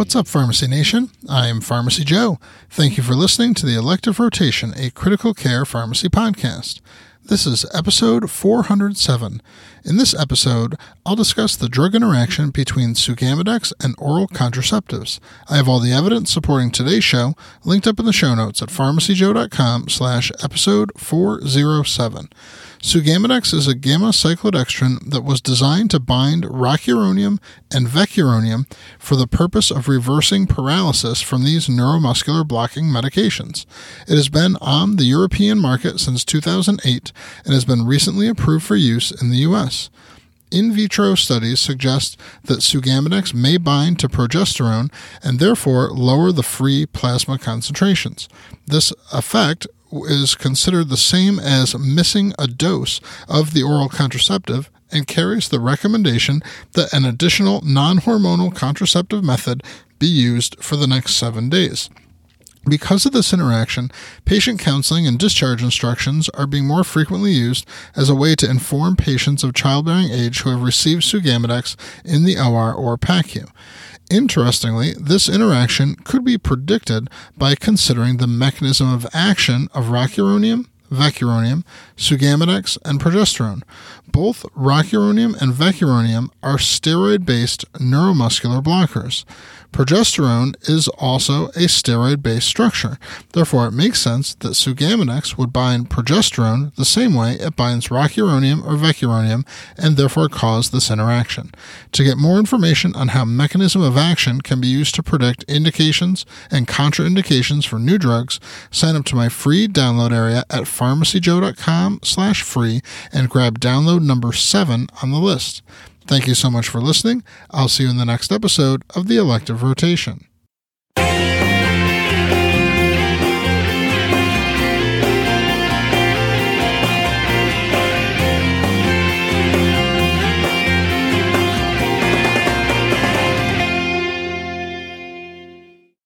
What's up, Pharmacy Nation? I'm Pharmacy Joe. Thank you for listening to the Elective Rotation, a critical care pharmacy podcast. This is episode 407. In this episode, I'll discuss the drug interaction between Sugammadex and oral contraceptives. I have all the evidence supporting today's show linked up in the show notes at pharmacyjoe.com/episode 407. Sugammadex is a gamma-cyclodextrin that was designed to bind rocuronium and vecuronium for the purpose of reversing paralysis from these neuromuscular blocking medications. It has been on the European market since 2008 and has been recently approved for use in the U.S. In vitro studies suggest that Sugammadex may bind to progesterone and therefore lower the free plasma concentrations. This effect is considered the same as missing a dose of the oral contraceptive and carries the recommendation that an additional non-hormonal contraceptive method be used for the next 7 days. Because of this interaction, patient counseling and discharge instructions are being more frequently used as a way to inform patients of childbearing age who have received Sugammadex in the OR or PACU. Interestingly, this interaction could be predicted by considering the mechanism of action of rocuronium, vecuronium, Sugammadex, and progesterone. Both rocuronium and vecuronium are steroid-based neuromuscular blockers. Progesterone is also a steroid-based structure. Therefore, it makes sense that Sugammadex would bind progesterone the same way it binds rocuronium or vecuronium and therefore cause this interaction. To get more information on how mechanism of action can be used to predict indications and contraindications for new drugs, sign up to my free download area at pharmacyjoe.com/free and grab download number 7 on the list. Thank you so much for listening. I'll see you in the next episode of the Elective Rotation.